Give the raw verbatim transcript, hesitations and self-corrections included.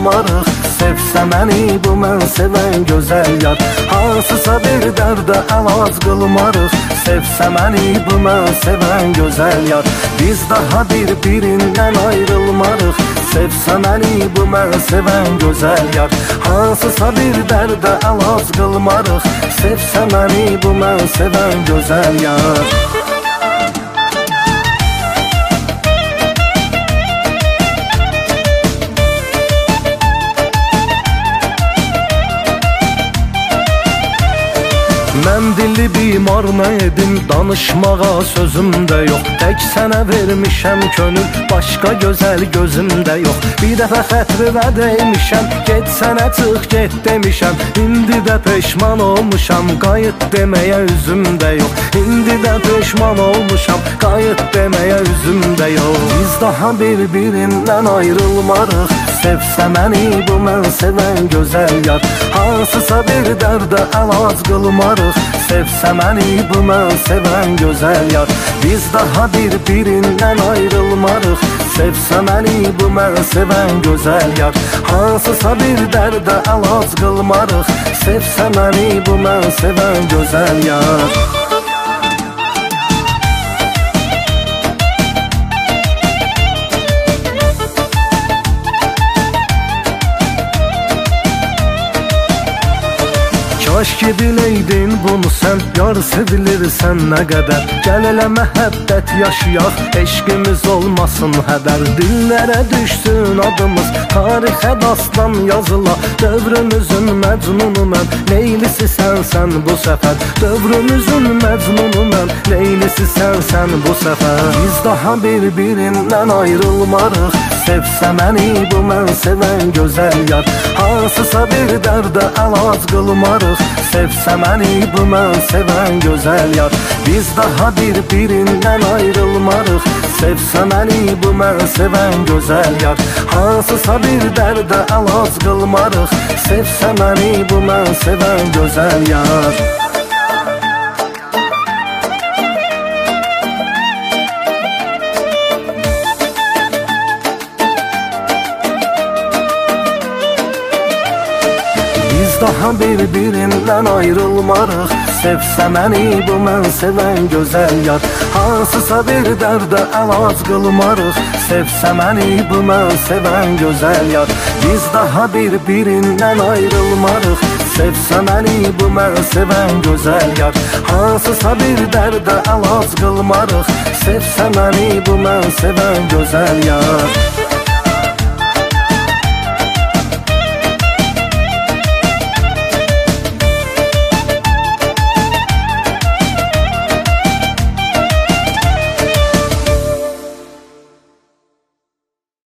qılmarıq. Sevsə məni bu mən sevən gözəl yar, hansısa bir dərdə əlac qılmarıq. Sevsə məni bu mən sevən gözəl yar, biz daha bir-birindən ayrılmarıq. Sevsə məni bu mən sevən gözəl yar, hansısa bir dərdə əlac qılmarıq. Sevsə məni bu mən sevən gözəl yar. Mən dilli bimar nə edim, danışmağa sözüm də yox. Tək sənə vermişəm könül, başqa gözəl gözümdə yox. Bir dəfə xətri vəd eymişəm, get sənə çıx get demişəm. İndi də peşman olmuşam, qayıt deməyə üzümdə yox. İndi də peşman olmuşam, qayıt deməyə üzümdə yox. Biz daha bir-birindən ayrılmarıq. Sevsə məni bu mən sevən gözəl yar, hansısa bir dərdə əlac qılmarıq. Sevsə məni bu mən sevən gözəl yar, biz daha bir-birindən ayrılmarıq. Sevsə məni bu mən sevən gözəl yar, hansısa bir dərdə əlac qılmarıq. Sevsə məni bu mən sevən gözəl yar. Kaş ki biləydin bunu sən, yar sevilirsən nə qədər. Gəl elə məhəbbət yaşayaq, eşqimiz olmasın hədər. Dillərə düşsün adımız, tarixə dastan yazıla. Dövrümüzün məcnunu mən, neylisi sənsən bu səfər. Dövrümüzün məcnunu mən, neylisi sənsən bu səfər. Biz daha bir-birindən ayrılmarıq. Sevsə məni bu mən sevən gözəl yar, hansısa bir dərdə əlac qılmarıq. Sevsə məni bu mən sevən gözəl yar, biz daha bir-birindən ayrılmarıq. Sevsə məni bu mən sevən gözəl yar, hansısa bir dərdə əlac qılmarıq. Sevsə məni bu mən sevən gözəl yar. Daha bir-birindən ayrılmarıq. Sevsə məni bu mən sevən gözəl yar, hansısa bir dərdə əlac qılmarıq. Sevsə məni bu mən sevən gözəl yar, biz daha bir-birindən ayrılmarıq. Sevsə məni bu mən sevən gözəl yar, hansısa bir dərdə əlac qılmarıq. Sevsə məni bu mən sevən gözəl yar.